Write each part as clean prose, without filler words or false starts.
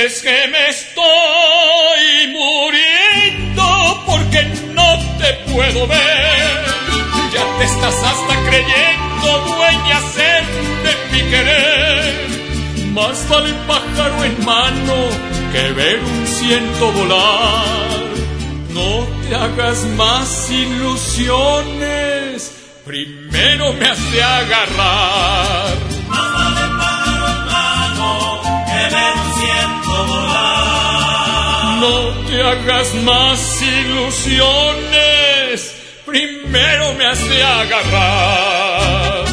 Es que me estoy muriendo porque no te puedo ver. Ya te estás hasta creyendo dueña ser de mi querer. Más vale pájaro en mano que ver un ciento volar. No te hagas más ilusiones, primero me has de agarrar. Más vale pájaro en mano que ver un ciento volar. No te hagas más ilusiones, primero me has de agarrar.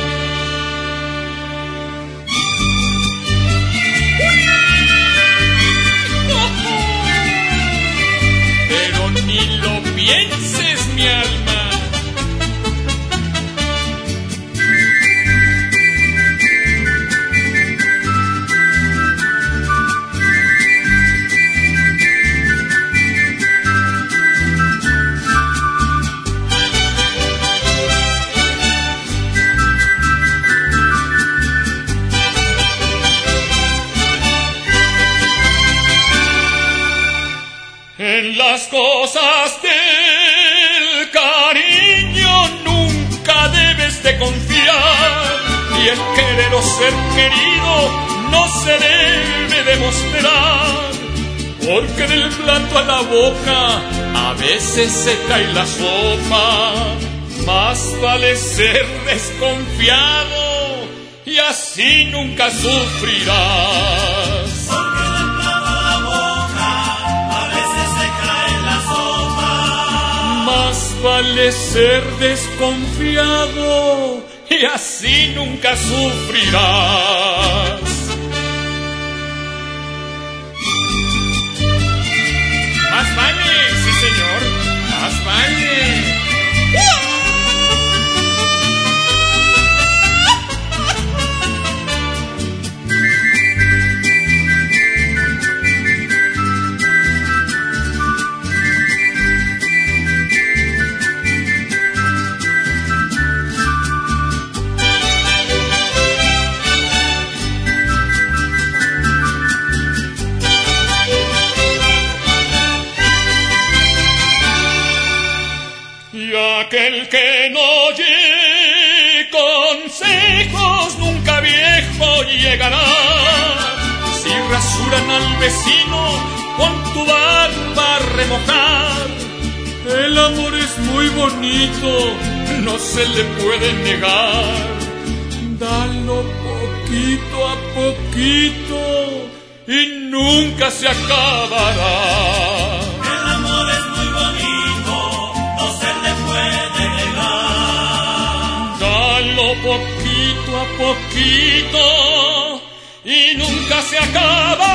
Pero ni lo pienses, mi alma. En las cosas del cariño nunca debes de confiar, y el querer o ser querido no se debe demostrar, porque del plato a la boca a veces se cae la sopa. Más vale ser desconfiado y así nunca sufrirás. Más vale ser desconfiado y así nunca sufrirás. Más vale, sí señor, más vale. Aquel que no oye consejos nunca viejo llegará. Si rasuran al vecino con tu barba a remojar, el amor es muy bonito, no se le puede negar. Dalo poquito a poquito y nunca se acabará. Poquito a poquito y nunca se acaba.